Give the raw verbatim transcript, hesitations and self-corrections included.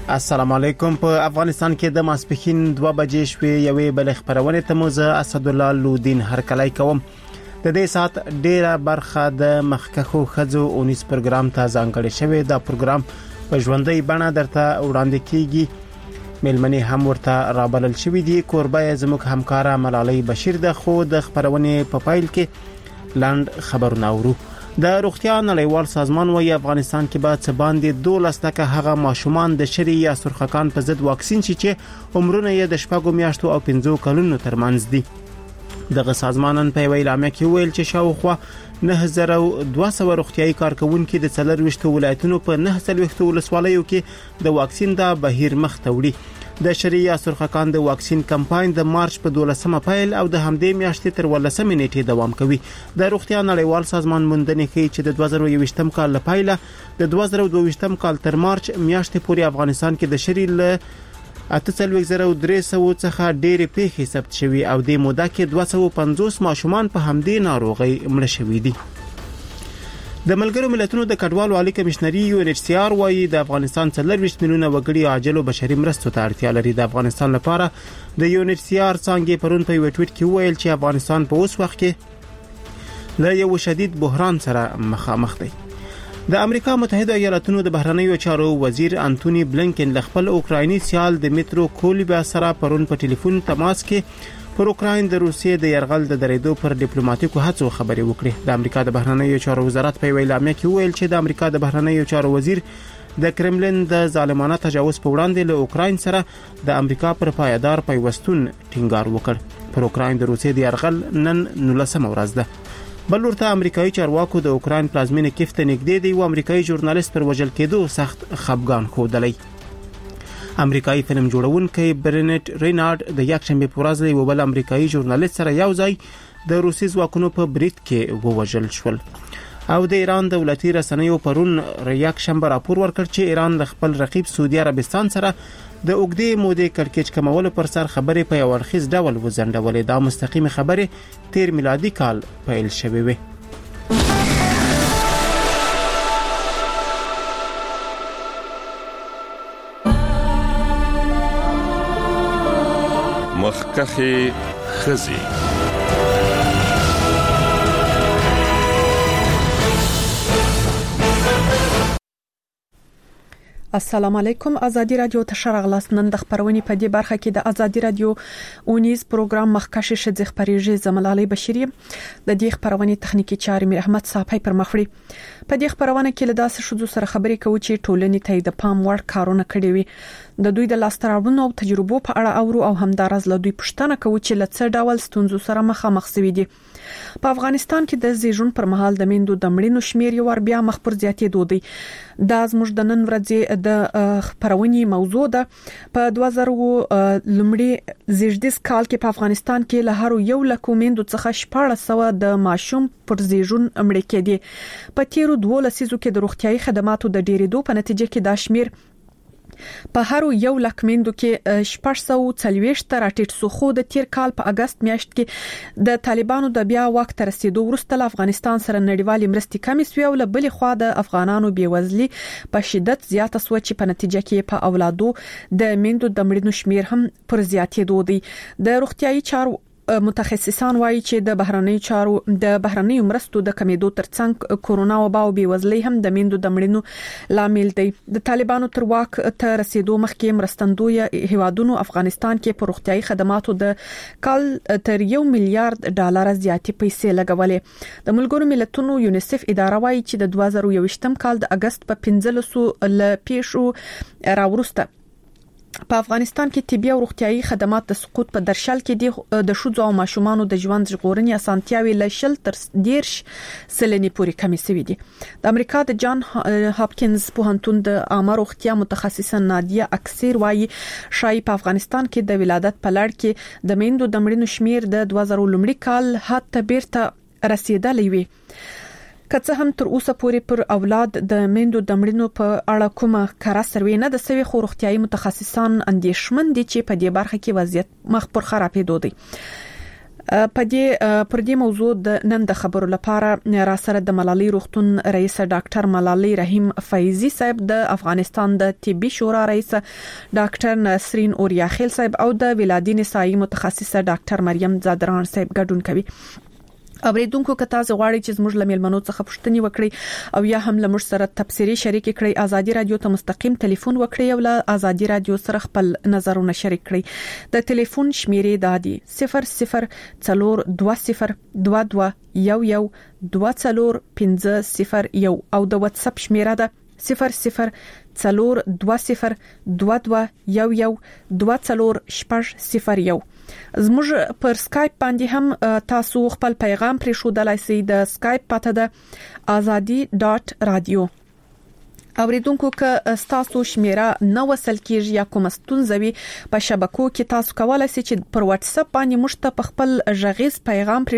السلام علیکم. په افغانستان کې د ماسپښین دوه بجې شوې یوې بل خبرونه ته موزه اسد الله لودین هر کلای کوم. د دې سات ډیره برخه د مخکخو خزو اونیس پروګرام ته ځانګړی شوی. دا پروګرام په ژوندۍ بڼه درته وړاندې کیږي. ملمنې هم ورته رابلل شوې دي. کوربه زموږ همکارا ملالۍ بشیر د خو د خبرونه په پایل کې لاند خبرونه اورو. د روغتیا نړیوال سازمان وايي افغانستان کې به څه باندې دولس لکه هغه ماشومان د شری یا سرخکان په ضد واکسین شي چې عمرونه یې د شپږو میاشتو او پنځو کلونو ترمنځ دي. دغه سازمانن په ویلامه کې ویل چې شاوخوا نه هزار دوه سوه روغتیايي کارکونکو د څلرويشت ولایتونو په نه سلويخت ولسوالیو کې د واکسین د بهیر مخ ته وړي. د شریعه سرخکان د واکسین کمپاین د مارچ په دولسمه پیل او د همدې میاشتې تر ولسمه نیټې دوام کوي. د روغتیا نړیوال سازمان موندنې کوي چې د دوه زره یوویشتم کال لپاره د دوه زره دوه ویشتم کال تر مارچ میاشتې پورې افغانستان کې د شریعه اته څلوېښت زره درې سوه څخه ډېرې پیښې ثبت شوي او د موده کې دوه سوه پنځوس ماشومان په همدې ناروغي مړه شوي دي. د ملګرو ملتونو د کډوالو عالی کمشنري یو ان ایچ سی آر وايي د افغانستان څلرويشت میلیونه وګړي عاجل او بشري مرستو ته اړتیا لري. د افغانستان لپاره د یو ان ایچ سی آر څنګه پرون په یو ټویټ کې ویل چې افغانستان په اوس وخت کې له یو شدید بحران سره مخامخ دی. د امریکا متحده ایالاتونو د بهرنیو چارو وزیر انټونی بلنکن له خپل اوکرایني سیال دمیترو کولیبا سره پرون په ټلیفون تماس کې پر اوکراین د روسیې د يرغل د درېدو پر ډیپلوماټیکو هڅو خبرې وکړې. د امریکا د بهرنیو چارو وزارت په ویلامه کې ویل چې د امریکا د بهرنیو چارو وزیر د کرملین د ظالمانه تجاوز په وړاندې له اوکراین سره د امریکا پر پایدار پیوستون ټینګار وکړ. پر اوکراین د روسیې د يرغل نن نولسمه ورځ ده. بل ورته امریکایي چارواکو د اوکراین پلازمینه کیف ته نږدې دی او امریکایي ژورنالیست پر وژل کېدو سخت خفګان ښودلی. امریکایي فلم جوړونکي برنټ رینارد د یکشنبه په ورځ یو بل امریکایي ژورنالیست سره یو ځای د روسي ځواکونو په بریټ کې ووژل شول. او د ایران دولتي رسنیو پرون یکشنبه راپور ورکړ چې ایران د خپل رقیب سعودي عربستان سره د اوګدې مودې کړکېچ کمولو پر سر خبرې په یو اړخیز ډول وزندولې. دا مستقیم خبرې تیر میلادي کال پیل شوې وې. مخکخي خزي السلام علیکم. ازادي رادیو ته شرغلاس نن د خبرونې په دې برخه کې د ازادي رادیو اونیز پروګرام مخکشه شذ خبريږي زملالي بشيري د دې خبرونې تخنیکی چارې میر احمد صاحب پر مخړي. په دې خبرونه کې له داسې شذو سره خبرې کوي چې ټولنې ته د پام وړ کارونه کړي وي. د دوی د لاستراوړنو او تجربو په اړه اورو او همدارز له دوی پوښتنه کوي چې لڅ ډول ستونزو سره مخامخ شوي دي. په افغانستان کې د زیږون پر مهال د میندو د مړینو شمیر یو ور بیا مخ پر زیاتېدو دی. دا زموږ د نن ورځې د خبرونې موضوع ده. په دوه زره لومړي زیږدیز کال کې په افغانستان کې له هر یو لکو میندو څخه شپږ سوه د ماشوم پر زیږون مړ کېدي. په تیرو دوه لسیزو کې د روغتيایي خدماتو د ډیرېدو په نتیجه کې دا شمیر په هر یو لک میندو کې شپږ سوه څلوېښت راټیټ سو. خو د تیر کال په اگست میاشت کې د طالبانو د بیا وخت تر رسیدو وروسته له افغانستان سره نړیوالې مرستې کمې سوې او له بلې خوا د افغانانو بیوزلي په شدت زیاته سو چې په نتیجه کې په اولادو د میندو د مړینو شمیر هم پر زیاتېدو دی. د روغتيایي چارو متخصصان وایي چې د بهرنۍ چارو د بهرنۍ مرستو د کمیدو ترڅنګ کورونا وبا او بیوزلۍ هم د میندو د مړینو لامل دی. د طالبانو تر واک ته رسیدو مخکې مرستندوی هیوادونو افغانستان کې په روغتيایي خدماتو د کال تر یو میلیارډ ډالر زیاتې پیسې لګولې. د ملګرو ملتونو یونیسف اداره وایي چې د دوه زره یوویشتم کال د اگست په پنځلسو ل پیښو راورسته په افغانستان کې طبي او روغتيایي خدمات د سقوط په درشل کې د شوزو او ماشومانو د ژوند ژغورنې اسانتیاوي له شل تر دیرش سلنې پورې کمې شوې دي. د امریکا د جان هاپکینز پوهنتون د عامه روغتیا متخصصه نادیه اکثر وایي شای په افغانستان کې د ولادت په لړ کې د میندو د مړینو شمیر د دوه زره لومړي کال حد ته بیرته رسیدلی وي. که څه هم تر اوسه پورې پر اولاد د میندو د مړینو په اړه کومه کره سروې نه د سوي خو روغتيایي متخصصان اندېښمن دي چې په دې برخه کې وضعیت مخ پر خرابېدو دی. په دې پر دې موضوع د نن د خبرو لپاره را سره د ملالۍ روغتون رئیس ډاکټر ملالۍ رحیم فیضی صاحب، د افغانستان د طبي شورا رئیس ډاکټر نسرین اوریاخیل صاحب او د ولادي نسایي متخصصه ډاکټر مریم زادران صاحب ګډون کوي. اوریدونکو که تاسو غواړئ چې زموږ لمل منو څخه پوښتنه وکړئ او یا هم لمر سره تفسیری شریک کړئ، ازادي رادیو ته مستقیم ټلیفون وکړئ او له ازادي رادیو سره خپل نظرونه شریک کړئ. د ټلیفون شمیرې دادي صفر صفر څلور دوه صفر دوه دوه یو یو دوه څلور پنځه صفر یو او د واتس اپ شمیره ده صفر صفر څلور دوه صفر دوه دوه یو یو دوه څلور شپږ صفر یو. زموږ پر سکایپ باندې هم تاسو خپل پیغام پرې شو دلای سي. د سکایپ پته ده azadi dot radio. اوریدونکو که تاسو شمیره نو وصل کیږي یا کوم ستونزوي په شبکو کې، تاسو کولای سي چې پر واتس اپ باندې مشته په خپل غږیز پیغام